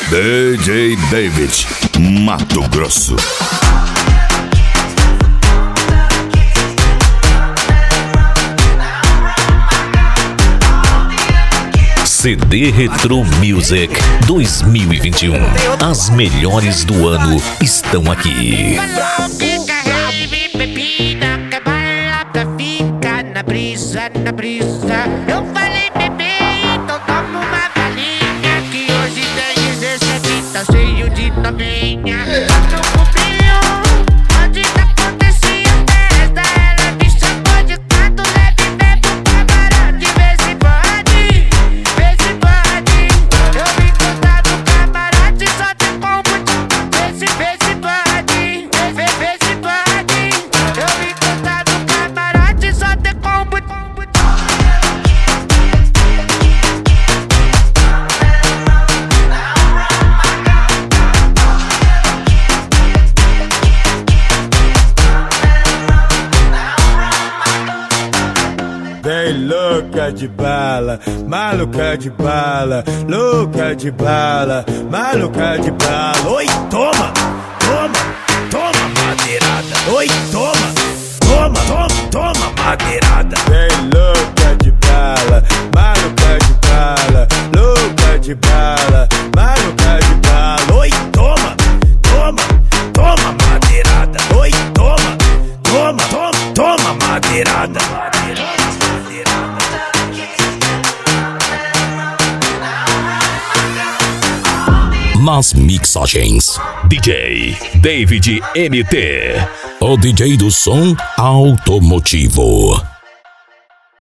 DJ David, Mato Grosso. CD Retro Music 2021. As melhores do ano estão aqui. Na brisa, na brisa. Eu falei, bebê, então toma uma balinha, que hoje tem 17, tá cheio de novinha. No cubinho, onde tá acontecendo festa, ela me chamou de canto, leve, bebe um camarote. Vê se pode, vê se pode. Eu vim contar no camarote, só tem como. Vê se pode, vê se pode. Eu vim contar no camarote, só tem como. Vem louca de bala, maluca de bala, louca de bala, maluca de bala. Oi, toma, toma, toma madeirada. Oi, toma, toma, toma, toma madeirada. Vem louca de bala, maluca de bala, louca de bala, maluca de bala. Oi, toma, toma, toma madeirada. Oi, toma, toma, toma, toma madeirada. Nas mixagens, DJ David MT, o DJ do som automotivo.